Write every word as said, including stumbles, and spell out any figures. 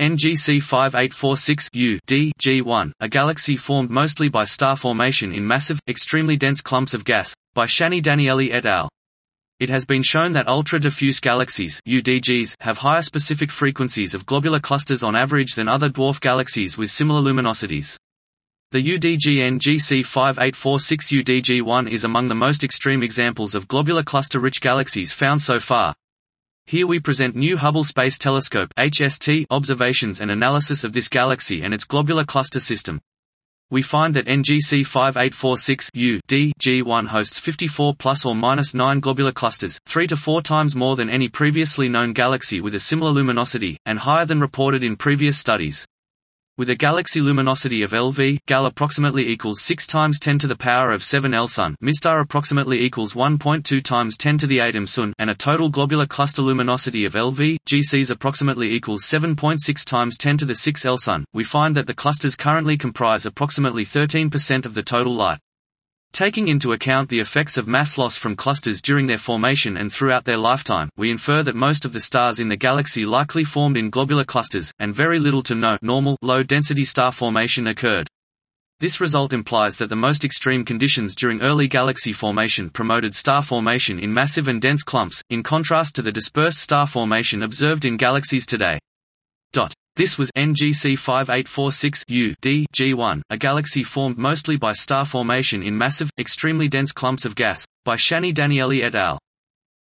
N G C five eight four six U D G one, a galaxy formed mostly by star formation in massive, extremely dense clumps of gas, by Shani Danieli et al. It has been shown that ultra-diffuse galaxies U D Gs have higher specific frequencies of globular clusters on average than other dwarf galaxies with similar luminosities. The U D G N G C five eight four six U D G one is among the most extreme examples of globular cluster-rich galaxies found so far. Here we present new Hubble Space Telescope (H S T) observations and analysis of this galaxy and its globular cluster system. We find that N G C five eight four six U D G one hosts fifty-four plus or minus nine globular clusters, three to four times more than any previously known galaxy with a similar luminosity, and higher than reported in previous studies. With a galaxy luminosity of L V, Gal approximately equals six times ten to the power of seven L Sun, Mistar approximately equals one point two times ten to the eight M Sun, and a total globular cluster luminosity of L V, G Cs approximately equals seven point six times ten to the six L Sun, we find that the clusters currently comprise approximately thirteen percent of the total light. Taking into account the effects of mass loss from clusters during their formation and throughout their lifetime, we infer that most of the stars in the galaxy likely formed in globular clusters, and very little to no normal, low-density star formation occurred. This result implies that the most extreme conditions during early galaxy formation promoted star formation in massive and dense clumps, in contrast to the dispersed star formation observed in galaxies today. Dot. This was N G C five eight four six U D G one, a galaxy formed mostly by star formation in massive, extremely dense clumps of gas, by Shani Danieli et al.